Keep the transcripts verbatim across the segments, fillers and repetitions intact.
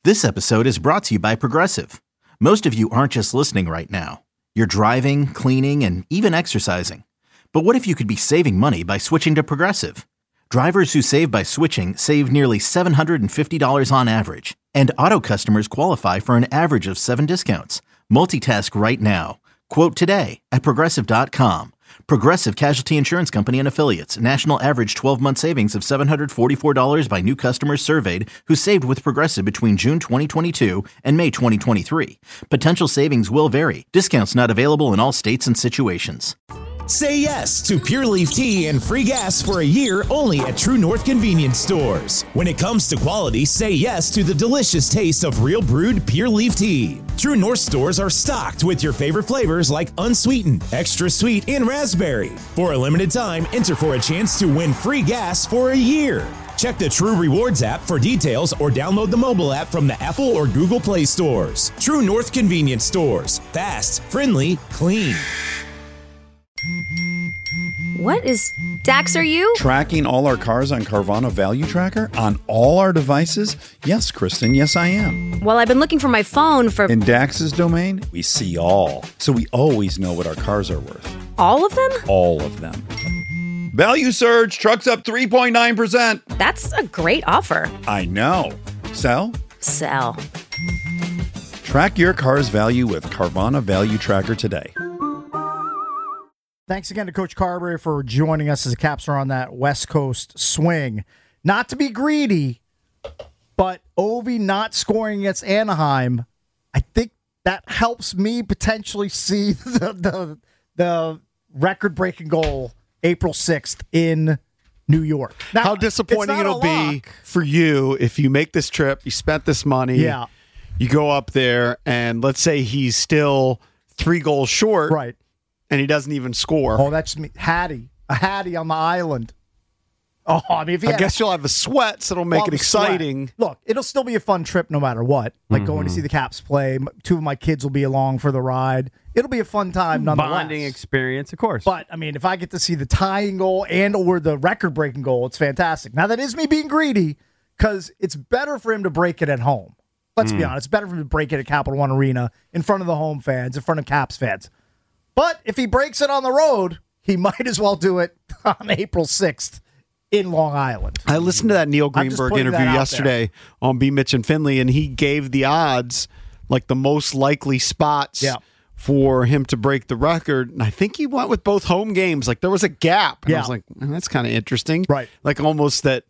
This episode is brought to you by Progressive. Most of you aren't just listening right now. You're driving, cleaning, and even exercising. But what if you could be saving money by switching to Progressive? Drivers who save by switching save nearly seven hundred fifty dollars on average. And auto customers qualify for an average of seven discounts. Multitask right now. Quote today at Progressive dot com. Progressive Casualty Insurance Company and Affiliates. National average twelve-month savings of seven hundred forty-four dollars by new customers surveyed who saved with Progressive between June twenty twenty-two and May twenty twenty-three. Potential savings will vary. Discounts not available in all states and situations. Say yes to Pure Leaf Tea and free gas for a year only at True North Convenience Stores. When it comes to quality, say yes to the delicious taste of real brewed Pure Leaf Tea. True North stores are stocked with your favorite flavors like unsweetened, extra sweet, and raspberry. For a limited time, enter for a chance to win free gas for a year. Check the True Rewards app for details or download the mobile app from the Apple or Google Play stores. True North Convenience Stores. Fast, friendly, clean. What is Dax, are you? Tracking all our cars on Carvana Value Tracker on all our devices? Yes, Kristen, yes, I am. Well, I've been looking for my phone for... In Dax's domain, we see all. So we always know what our cars are worth. All of them? All of them. Value surge, trucks up three point nine percent. That's a great offer. I know. Sell? Sell. Track your car's value with Carvana Value Tracker today. Thanks again to Coach Carberry for joining us as the Caps are on that West Coast swing. Not to be greedy, but Ovi not scoring against Anaheim, I think that helps me potentially see the the, the record-breaking goal April sixth in New York. Now, how disappointing it'll be for you if you make this trip, you spent this money, yeah. you go up there, and let's say he's still three goals short. Right. And he doesn't even score. Oh, that's me. Hattie. A Hattie on the island. Oh, I mean, if he I had, guess you'll have a sweat, so it'll make well, it exciting. Sweat. Look, it'll still be a fun trip no matter what. Like mm-hmm. going to see the Caps play. Two of my kids will be along for the ride. It'll be a fun time nonetheless. Bonding experience, of course. But, I mean, if I get to see the tying goal and or the record-breaking goal, it's fantastic. Now, that is me being greedy because it's better for him to break it at home. Let's mm. be honest. It's better for him to break it at Capital One Arena in front of the home fans, in front of Caps fans. But if he breaks it on the road, he might as well do it on April sixth in Long Island. I listened to that Neil Greenberg interview yesterday there. on B. Mitch and Finley, and he gave the odds, like the most likely spots yeah. for him to break the record. And I think he went with both home games. Like there was a gap. And yeah. I was like, well, that's kind of interesting. Right. Like almost that,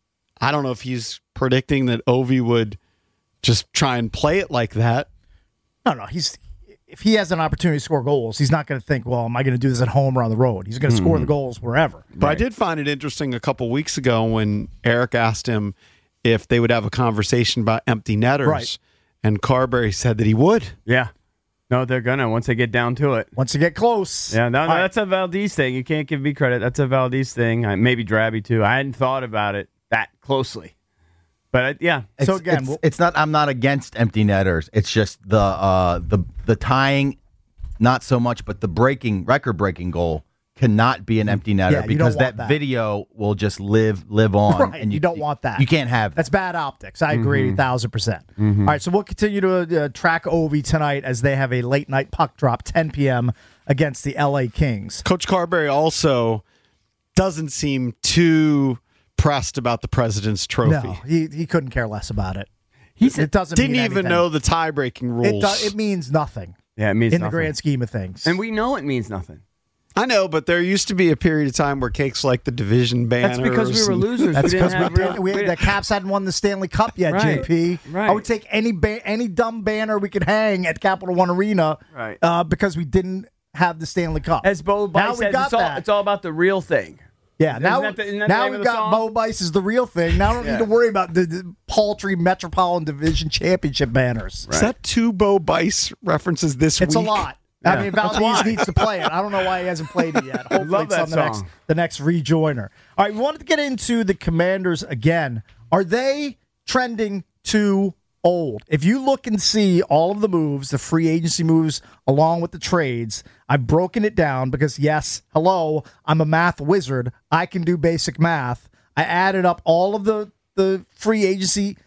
I don't know if he's predicting that Ovi would just try and play it like that. No, no, he's... If he has an opportunity to score goals, he's not going to think, well, am I going to do this at home or on the road? He's going to mm. score the goals wherever. But right. I did find it interesting a couple weeks ago when Eric asked him if they would have a conversation about empty netters, right. and Carberry said that he would. Yeah. No, they're going to once they get down to it. Once they get close. Yeah, no, no right. that's a Valdez thing. You can't give me credit. That's a Valdez thing. I, maybe Drabby, too. I hadn't thought about it that closely. But I, yeah, it's, so again, it's, we'll, it's not. I'm not against empty netters. It's just the uh, the the tying, not so much, but the breaking record breaking goal cannot be an empty netter yeah, because that, that video will just live live on, right, and you, you don't want that. You can't have that. That's bad optics. I agree, mm-hmm. a thousand percent. Mm-hmm. All right, so we'll continue to uh, track Ovi tonight as they have a late night puck drop, ten p.m. against the L A Kings. Coach Carberry also doesn't seem too pressed about the President's Trophy. No, he he couldn't care less about it. He it doesn't didn't mean even anything. know the tie-breaking rules. It, do, it means nothing. Yeah, it means in nothing. the grand scheme of things. And we know it means nothing. I know, but there used to be a period of time where Cakes like the division banners. That's because we were and- losers. That's we because didn't we, have didn't- real- we, we the Caps hadn't won the Stanley Cup yet, Right, J P. right. I would take any ba- any dumb banner we could hang at Capital One Arena Right. uh, because we didn't have the Stanley Cup. As Bo Now Bice we says, got it's all, that. it's all about the real thing. Yeah, Isn't now, that the- isn't that the now name we've of the got song? Bo Bice is the real thing. Now I don't Yeah. need to worry about the, the paltry Metropolitan Division Championship banners. Is that two Bo Bice references this It's week? a lot. Yeah. I mean, Valdez needs to play it. I don't know why he hasn't played it yet. Hopefully Love it's that on the next, song. the next rejoiner. All right, we wanted to get into the Commanders again. Are they trending too old? If you look and see all of the moves, the free agency moves, along with the trades, I've broken it down because, yes, hello, I'm a math wizard. I can do basic math. I added up all of the, the free agency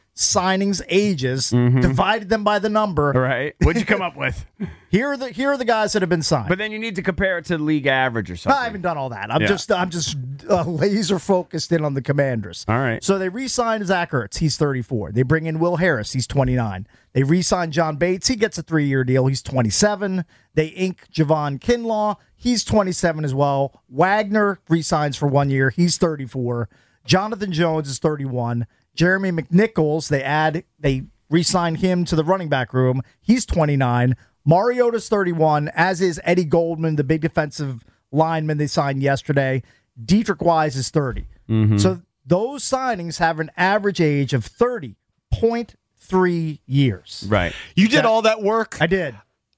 signings ages, Mm-hmm. divided them by the number. Right. What'd you come up with? Here are the here are the guys that have been signed. But then you need to compare it to league average or something. I haven't done all that. I'm Yeah. just I'm just uh, laser focused in on the Commanders. All right. So they re-signed Zach Ertz. He's thirty-four. They bring in Will Harris. He's twenty-nine. They re-signed John Bates. He gets a three-year deal. He's twenty-seven. They ink Javon Kinlaw. He's twenty-seven as well. Wagner re-signs for one year. He's thirty-four. Jonathan Jones is thirty-one. Jeremy McNichols, they add, they re-sign him to the running back room. He's twenty-nine. Mariota's thirty-one, as is Eddie Goldman, the big defensive lineman they signed yesterday. Dietrich Wise is thirty. Mm-hmm. So those signings have an average age of thirty point three years. Right. You did all that work? I did.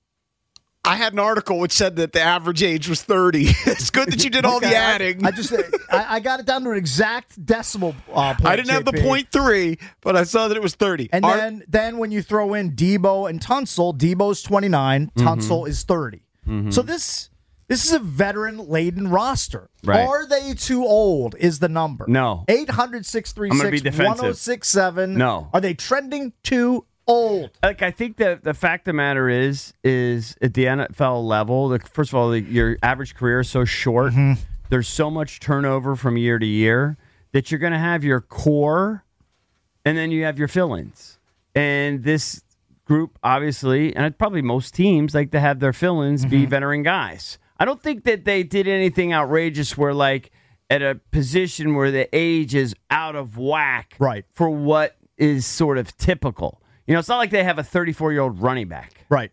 I had an article which said that the average age was thirty. It's good that you did all Okay, the I- adding. I, just I, I got it down to an exact decimal uh, point. I didn't have the J P. point three, but I saw that it was thirty. And Our- then, then when you throw in Debo and Tunsil, Debo's twenty-nine, Mm-hmm. Tunsil is thirty. So this this is a veteran-laden roster. Right. Are they too old is the number. No. eight hundred, six three I'm gonna be six, defensive. one oh six seven. No. Are they trending too old? Like, I think that the fact of the matter is, is at the N F L level, the, first of all, the, your average career is so short. Mm-hmm. There's so much turnover from year to year that you're going to have your core and then you have your fill-ins. And this group, obviously, and probably most teams like to have their fill-ins be veteran guys. I don't think that they did anything outrageous where, like, at a position where the age is out of whack Right. for what is sort of typical. You know, it's not like they have a thirty-four-year-old running back. Right.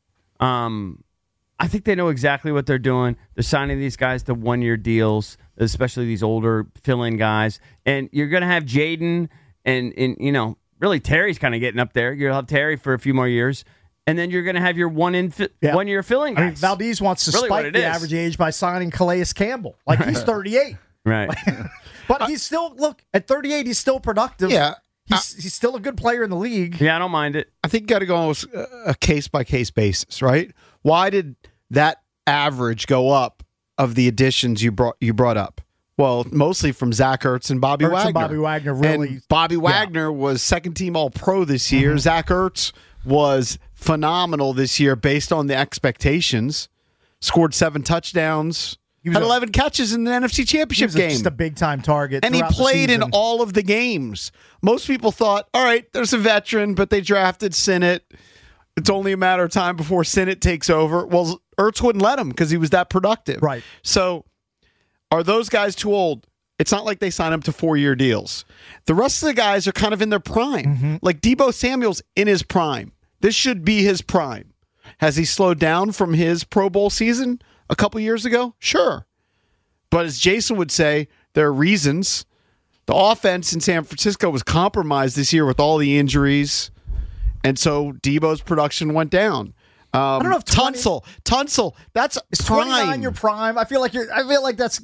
Um, I think they know exactly what they're doing. They're signing these guys to one-year deals, especially these older fill-in guys. And you're going to have Jaden and, and, you know, really Terry's kind of getting up there. You'll have Terry for a few more years. And then you're going to have your one in fi- Yeah. one-year filling I mean, guys. Valdez wants to Really what spike it the is. average age by signing Calais Campbell. Like, he's thirty-eight. Right. But he's still, look, at thirty-eight, he's still productive. Yeah. He's, he's still a good player in the league. Yeah, I don't mind it. I think you got to go on a case by case basis, right? Why did that average go up of the additions you brought you brought up? Well, mostly from Zach Ertz and Bobby Ertz Wagner. and Bobby Wagner really- And Bobby Wagner was second team All Pro this year. Zach Ertz was phenomenal this year based on the expectations. Scored seven touchdowns. He was Had a- eleven catches in the N F C He Championship was a- game. just a big-time target. And he throughout the played in season. all of the games. Most people thought, all right, there's a veteran, but they drafted Sinnott. It's only a matter of time before Sinnott takes over. Well, Ertz wouldn't let him because he was that productive. Right. So are those guys too old? It's not like they sign them to four-year deals. The rest of the guys are kind of in their prime. Mm-hmm. Like Debo Samuel's in his prime. This should be his prime. Has he slowed down from his Pro Bowl season a couple years ago? Sure. But as Jason would say, there are reasons. The offense in San Francisco was compromised this year with all the injuries, and so Debo's production went down. Um, I don't know if twenty Tunsil, Tunsil, that's Is twenty-nine prime. your prime? I feel like you're. I feel like that's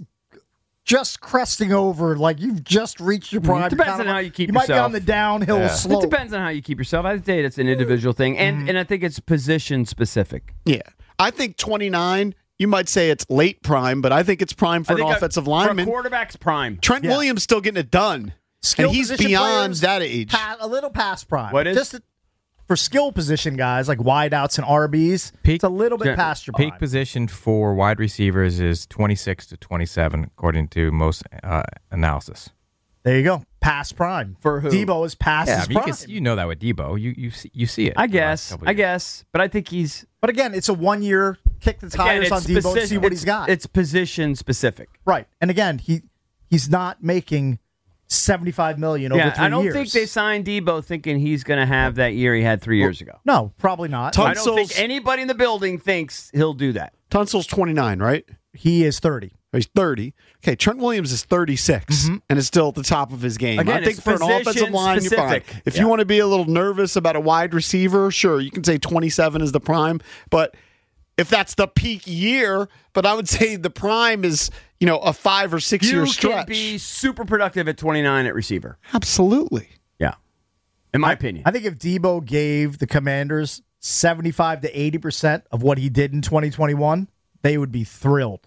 just cresting over. Like you've just reached your prime. Depends Kinda on like- how you keep You might be yourself. on the downhill Yeah. slope. It depends on how you keep yourself. I think it's an individual thing. And, and I think it's position specific. Yeah, I think twenty-nine. You might say it's late prime, but I think it's prime for I an think a- offensive For lineman. a quarterback's prime. Trent Yeah. Williams still getting it done, Skill and he's position beyond players, that age. pa- a little past prime. What is? Just a- for skill position guys like wideouts and R Bs? Peak- it's a little bit Yeah. past your prime. Peak position for wide receivers is twenty-six to twenty-seven, according to most uh, analysis. There you go. Past prime. For who? Debo is past Yeah, his I mean, you, prime. can, you know that with Debo. You you see, you see it. I the last guess. couple I years. guess. But I think he's. But again, it's a one-year kick the Again, tires on it's Debo and speci- see what it's- he's got. It's position specific. Right. And again, he he's not making seventy-five million over Yeah, three I don't years. think they signed Debo thinking he's going to have that year he had three years ago. No, probably not. Ton- I don't think Tunsil's- anybody in the building thinks he'll do that. Tunsil's twenty-nine, right? He is thirty. He's thirty. Okay, Trent Williams is thirty-six and is still at the top of his game. Again, I think it's for an offensive position line, you're fine. specific. If Yeah. you want to be a little nervous about a wide receiver, sure, you can say twenty-seven is the prime. But if that's the peak year, but I would say the prime is, you know, a five or six You year can stretch. be super productive at twenty-nine at receiver. Absolutely. Yeah. In my opinion. I think if Debo gave the Commanders seventy-five to eighty percent of what he did in twenty twenty-one, they would be thrilled.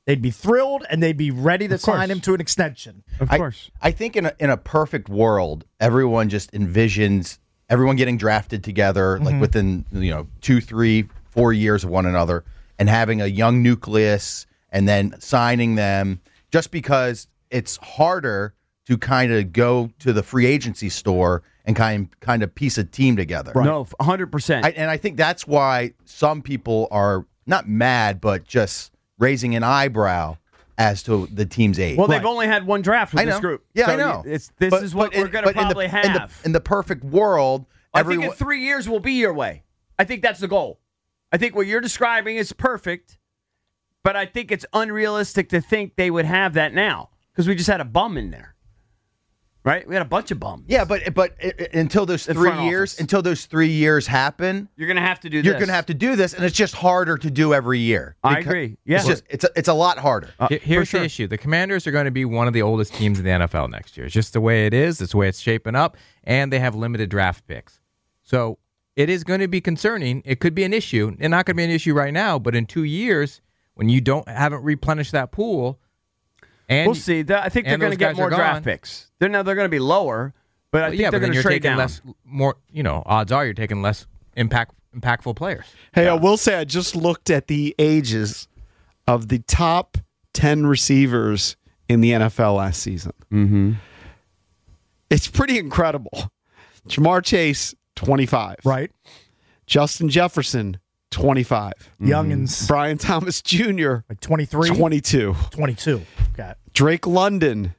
They'd be thrilled, and they'd be ready to Of course. sign him to an extension. Of I, course. I think in a, in a perfect world, everyone just envisions everyone getting drafted together, Mm-hmm. like within you know two, three, four years of one another, and having a young nucleus, and then signing them. Just because it's harder to kind of go to the free agency store and kind kind of piece a team together. No, one hundred percent. I, and I think that's why some people are not mad, but just raising an eyebrow as to the team's age. Well, they've only had one draft with I know. this group. Yeah, So I know. It's, this But- is what but we're in- going to but in the- probably in the, have. in the perfect world, I everyone. think in three years will be your way. I think that's the goal. I think what you're describing is perfect, but I think it's unrealistic to think they would have that now because we just had a bum in there, right? We had a bunch of bums. Yeah, but but i- i- until those The three front years, office. until those three years happen, You're going to have to do you're this. going to have to do this, and it's just harder to do every year. I Because- agree. Yeah. it's just it's a, it's a lot harder. Uh, Here- Here's for sure. the issue. The Commanders are going to be one of the oldest teams in the N F L next year. It's just the way it is. It's the way it's shaping up, and they have limited draft picks. So it is going to be concerning. It could be an issue. It's not going to be an issue right now, but in two years, when you don't haven't replenished that pool, and We'll see. The- I think they're and going those to get guys more are gone. draft picks. They're now they're going to be lower, but I Well, think yeah, they're but then going to you're trade taking down. less, more. You know, odds are you're taking less impact, impactful players. Hey, I will say I just looked at the ages of the top ten receivers in the N F L last season. Mm-hmm. It's pretty incredible. Jamar Chase, twenty-five. Right. Justin Jefferson, twenty-five. Youngins, Brian Thomas Junior, like twenty-three, twenty-two. twenty-two. Okay. Drake London,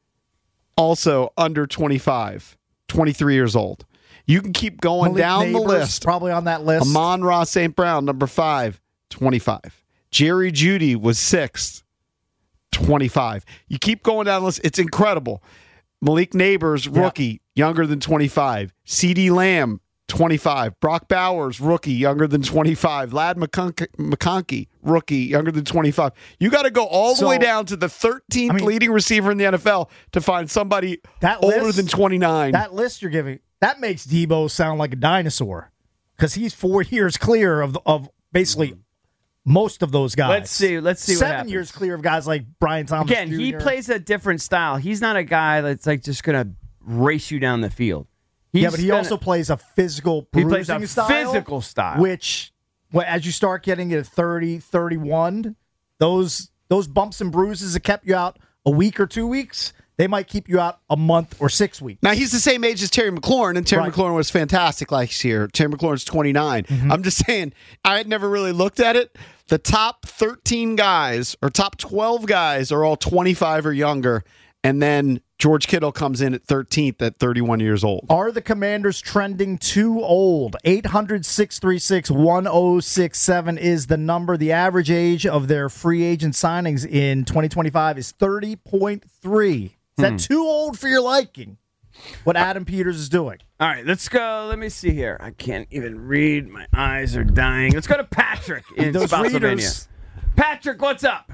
also under twenty-five, twenty-three years old. You can keep going Malik down the Neighbors, list. probably on that list. Amon Ross Saint Brown, number five, twenty-five. Jerry Jeudy was sixth, twenty-five. You keep going down the list. It's incredible. Malik Neighbors, rookie, younger than twenty-five. CeeDee Lamb, twenty-five. Brock Bowers, rookie, younger than twenty-five. Lad McConk- McConkey, rookie, younger than twenty-five. You got to go all the So, way down to the thirteenth I mean, leading receiver in the N F L to find somebody That older list- than twenty-nine. That list you're giving, that makes Debo sound like a dinosaur because he's four years clear of of basically most of those guys. Let's see. Let's see what Seven happens. years clear of guys like Brian Thomas. Again, he Junior plays a different style. He's not a guy that's like just going to race you down the field. He's yeah, but he gonna- also plays a physical He bruising plays a style. physical style. Which, well, as you start getting at thirty, thirty-one, those those bumps and bruises that kept you out a week or two weeks, they might keep you out a month or six weeks. Now, he's the same age as Terry McLaurin, and Terry Right. McLaurin was fantastic last year. Terry McLaurin's twenty-nine. Mm-hmm. I'm just saying, I had never really looked at it. The top thirteen guys, or top twelve guys, are all twenty-five or younger, and then George Kittle comes in at thirteenth at thirty-one years old. Are the Commanders trending too old? eight hundred, six three six, one oh six seven is the number. The average age of their free agent signings in twenty twenty-five is thirty point three. Is that too old for your liking? What Adam Peters is doing. All right, let's go. Let me see here. I can't even read. My eyes are dying. Let's go to Patrick in Those Spotsylvania. readers. Patrick, what's up?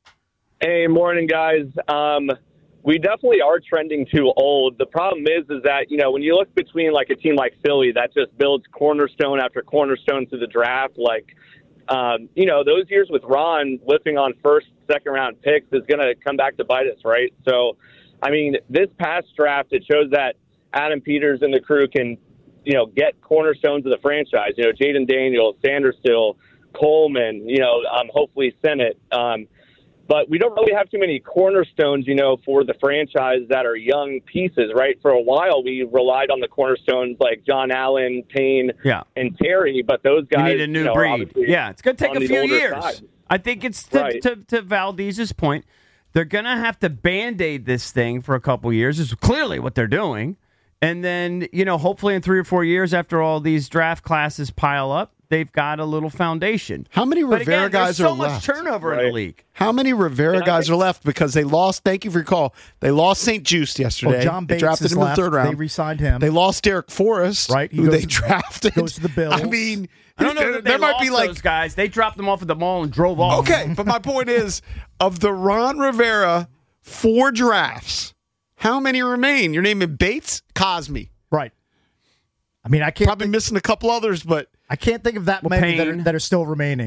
Hey, morning, guys. Um, we definitely are trending too old. The problem is, is that, you know, when you look between like a team like Philly that just builds cornerstone after cornerstone through the draft, like, um, you know, those years with Ron whipping on first, second round picks is going to come back to bite us, right? So, I mean, this past draft, it shows that Adam Peters and the crew can, you know, get cornerstones of the franchise. You know, Jaden Daniels, Sanderstill, Coleman, you know, um, hopefully Sennett. Um, but we don't really have too many cornerstones, you know, for the franchise that are young pieces, right? For a while, we relied on the cornerstones like John Allen, Payne, Yeah. and Terry, but those You guys need a new you know, are breed. obviously Yeah, it's going to take on a the few older years. side. I think it's to, Right. to, to Valdez's point. They're going to have to Band-Aid this thing for a couple years. Is clearly what they're doing. And then, you know, hopefully in three or four years after all these draft classes pile up, they've got a little foundation. How many But Rivera again, guys there's so are much left? turnover in the Right. league. How many Rivera And I guys think- are left because they lost? Thank you for your call. They lost Saint Juice yesterday. Oh, John they Bates drafted is him in left. the third round. They re-signed him. They lost Derek Forrest, Right, he who goes they to- drafted. goes to the Bills. I mean, I don't know there, that they there might lost be like those guys. They dropped them off at the mall and drove off. okay, but my point is, of the Ron Rivera four drafts, how many remain? You're naming Bates, Cosme. Right. I mean, I can't Probably think, missing a couple others, but I can't think of that Well, many that are, Payne. that are still remaining.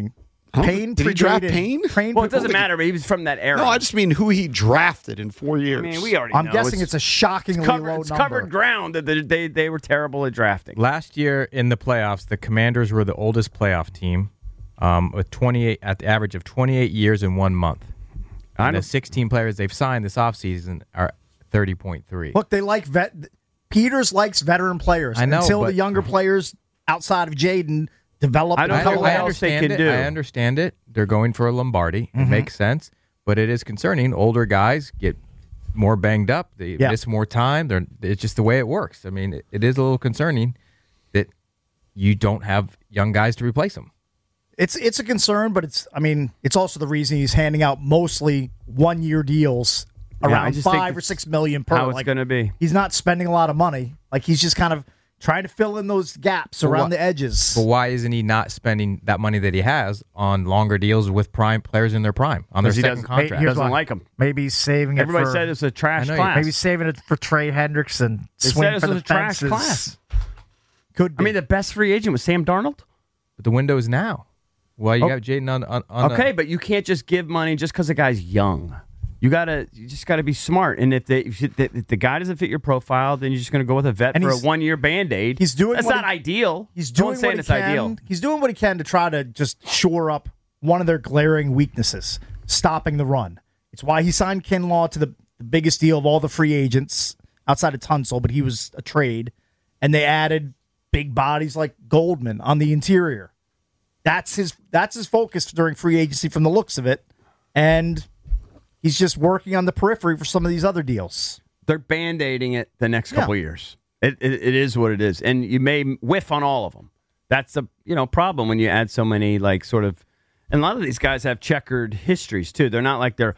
Payne did he draft predated- Payne? Payne Well, it doesn't pre- matter, but he was from that era. No, I just mean who he drafted in four years. I mean, we already I'm know. guessing it's, a shockingly it's covered, low it's number. covered ground that they, they, they were terrible at drafting. Last year in the playoffs, the Commanders were the oldest playoff team, um, with twenty-eight at the average of twenty-eight years in one month. I And know. the sixteen players they've signed this offseason are thirty point three. Look, they like vet. Peters likes veteran players. I know, until but- the younger players outside of Jaden develop. I don't and know come what I along. else they understand can it. do. I understand it. They're going for a Lombardi. It makes sense, but it is concerning. Older guys get more banged up. They Yeah. miss more time. They're, it's just the way it works. I mean, it, it is a little concerning that you don't have young guys to replace them. It's it's a concern, but it's I mean it's also the reason he's handing out mostly one year deals Yeah, I around just think five or it's six million per. how it's Like, gonna be. He's not spending a lot of money. Like he's just kind of trying to fill in those gaps around why- the edges. But why isn't he not spending that money that he has on longer deals with prime players in their prime on their Because he second doesn't- contract? Here's Doesn't why. like him. Maybe he's saving it Everybody for. said it was a trash I know, class. maybe he's saving it for Trey Hendrickson. They Swing said this for was the a trash fences. class. Could be. I mean, the best free agent was Sam Darnold. But the window is now. Well, you Oh. got Jaden on, on, on Okay, a, but you can't just give money just because the guy's young. You gotta, you just gotta be smart. And if, they, if, you- if the guy doesn't fit your profile, then you're just gonna go with a vet And for a he's- one year band aid. he's doing That's what not he- ideal. He's No doing one's saying what he it's can. ideal. He's doing what he can to try to just shore up one of their glaring weaknesses, stopping the run. It's why he signed Kinlaw to the, the biggest deal of all the free agents outside of Tunsil, but he was a trade, and they added big bodies like Goldman on the interior. That's his. That's his focus during free agency, from the looks of it, and he's just working on the periphery for some of these other deals. They're band aiding it the next Yeah. couple years. It, it it is what it is, and you may whiff on all of them. That's the you know problem when you add so many like sort of, and a lot of these guys have checkered histories too. They're not like they're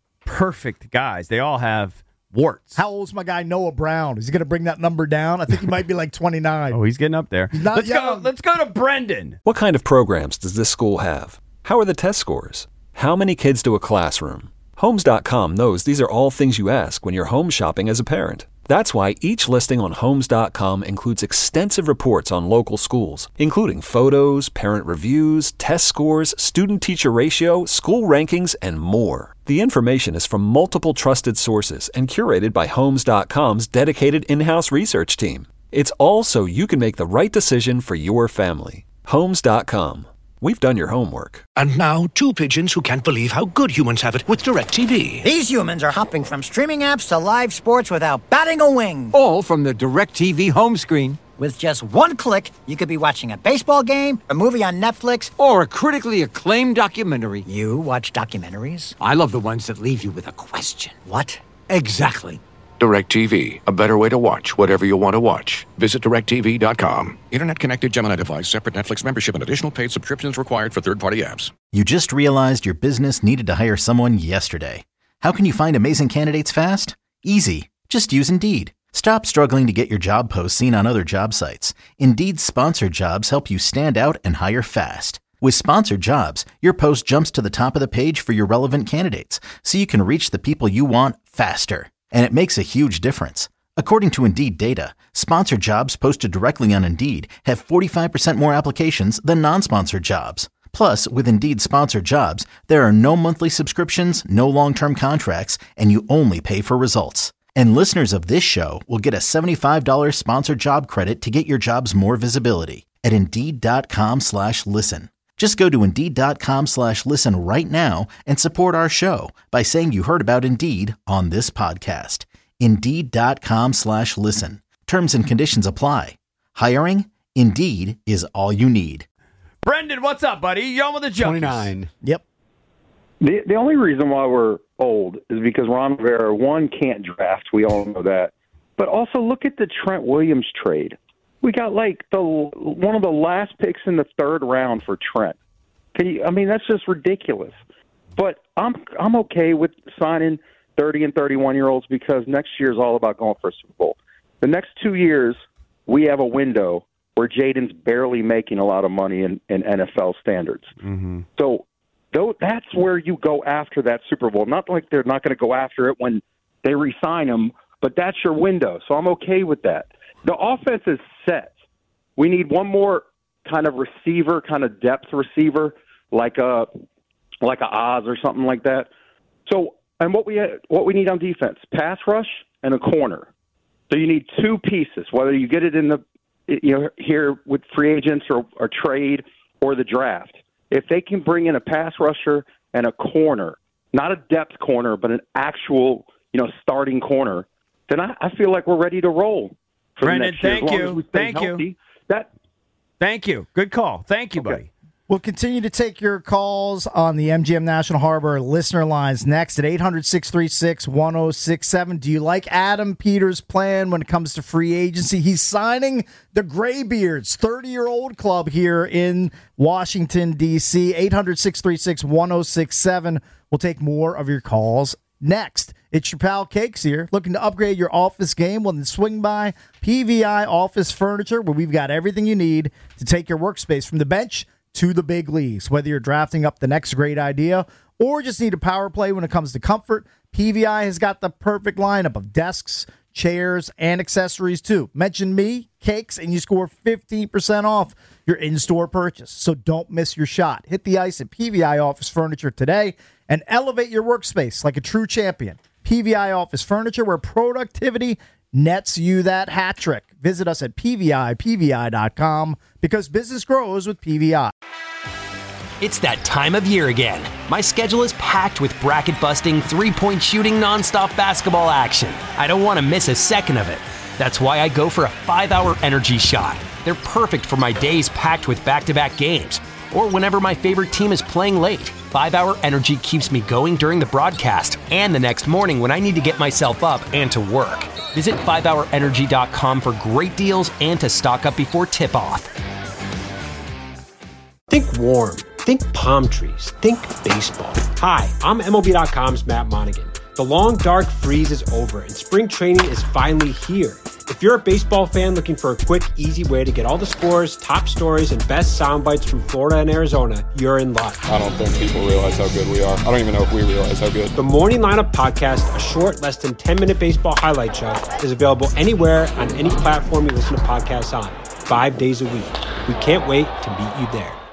perfect guys. They all have warts. How old's my guy Noah Brown? Is he going to bring that number down? I think he might be like twenty-nine. Oh, he's getting up there. not let's go. young. Let's go to Brendan. What kind of programs does this school have? How are the test scores? How many kids do a classroom? Homes dot com knows these are all things you ask when you're home shopping as a parent. That's why each listing on Homes dot com includes extensive reports on local schools, including photos, parent reviews, test scores, student-teacher ratio, school rankings, and more. The information is from multiple trusted sources and curated by Homes dot com's dedicated in-house research team. It's all so you can make the right decision for your family. Homes dot com. We've done your homework. And now, two pigeons who can't believe how good humans have it with DirecTV. These humans are hopping from streaming apps to live sports without batting a wing. All from the DirecTV home screen. With just one click, you could be watching a baseball game, a movie on Netflix, or a critically acclaimed documentary. You watch documentaries? I love the ones that leave you with a question. What? Exactly. DirecTV, a better way to watch whatever you want to watch. Visit direct T V dot com. Internet connected Gemini device, separate Netflix membership, and additional paid subscriptions required for third-party apps. You just realized your business needed to hire someone yesterday. How can you find amazing candidates fast? Easy. Just use Indeed. Stop struggling to get your job posts seen on other job sites. Indeed's sponsored jobs help you stand out and hire fast. With sponsored jobs, your post jumps to the top of the page for your relevant candidates, so you can reach the people you want faster. And it makes a huge difference. According to Indeed data, sponsored jobs posted directly on Indeed have forty-five percent more applications than non-sponsored jobs. Plus, with Indeed sponsored jobs, there are no monthly subscriptions, no long-term contracts, and you only pay for results. And listeners of this show will get a seventy-five dollars sponsored job credit to get your jobs more visibility at Indeed.com slash listen. Just go to Indeed.com slash listen right now and support our show by saying you heard about Indeed on this podcast. Indeed.com slash listen. Terms and conditions apply. Hiring? Indeed is all you need. Brendan, what's up, buddy? You're on with the Junkies. twenty-nine. Yep. The the only reason why we're old is because Ron Rivera, one, can't draft. We all know that. But also look at the Trent Williams trade. We got like the one of the last picks in the third round for Trent. Can you? I mean, that's just ridiculous. But I'm I'm okay with signing thirty and thirty-one year olds because next year is all about going for a Super Bowl. The next two years, we have a window where Jaden's barely making a lot of money in, in N F L standards. Mm-hmm. So though that's where you go after that Super Bowl. Not like they're not going to go after it when they re-sign him, but that's your window. So I'm okay with that. The offense is set. We need one more kind of receiver, kind of depth receiver. like a like a Oz or something like that. So, and what we what we need on defense, pass rush and a corner. So you need two pieces, whether you get it in the you know here with free agents or, or trade or the draft. If they can bring in a pass rusher and a corner, not a depth corner, but an actual you know starting corner, then I, I feel like we're ready to roll. For Brendan, the next year, thank as long you. as we stay Thank healthy. you. That. Thank you. Good call. Thank you, Okay. buddy. We'll continue to take your calls on the M G M National Harbor listener lines next at eight hundred, six three six, one oh six seven. Do you like Adam Peters' plan when it comes to free agency? He's signing the Graybeards, thirty-year-old club here in Washington, D C eight hundred, six three six, one oh six seven. We'll take more of your calls next. It's your pal Cakes here. Looking to upgrade your office game? Well, then swing by P V I Office Furniture, where we've got everything you need to take your workspace from the bench to the big leagues. Whether you're drafting up the next great idea or just need a power play when it comes to comfort, P V I has got the perfect lineup of desks, chairs, and accessories too. Mention me, Cakes, and you score fifteen percent off your in-store purchase. So don't miss your shot. Hit the ice at P V I Office Furniture today and elevate your workspace like a true champion. P V I Office Furniture, where productivity nets you that hat trick. Visit us at P V I P V I dot com because business grows with P V I. It's that time of year again. My schedule is packed with bracket-busting, three-point shooting, nonstop basketball action. I don't want to miss a second of it. That's why I go for a five-hour energy shot. They're perfect for my days packed with back-to-back games, or whenever my favorite team is playing late. five-hour energy keeps me going during the broadcast and the next morning when I need to get myself up and to work. Visit five hour energy dot com for great deals and to stock up before tip-off. Think warm. Think palm trees. Think baseball. Hi, I'm M L B dot com's Matt Monaghan. The long, dark freeze is over, and spring training is finally here. If you're a baseball fan looking for a quick, easy way to get all the scores, top stories, and best sound bites from Florida and Arizona, you're in luck. I don't think people realize how good we are. I don't even know if we realize how good. The Morning Lineup Podcast, a short, less than ten-minute baseball highlight show, is available anywhere on any platform you listen to podcasts on, five days a week. We can't wait to meet you there.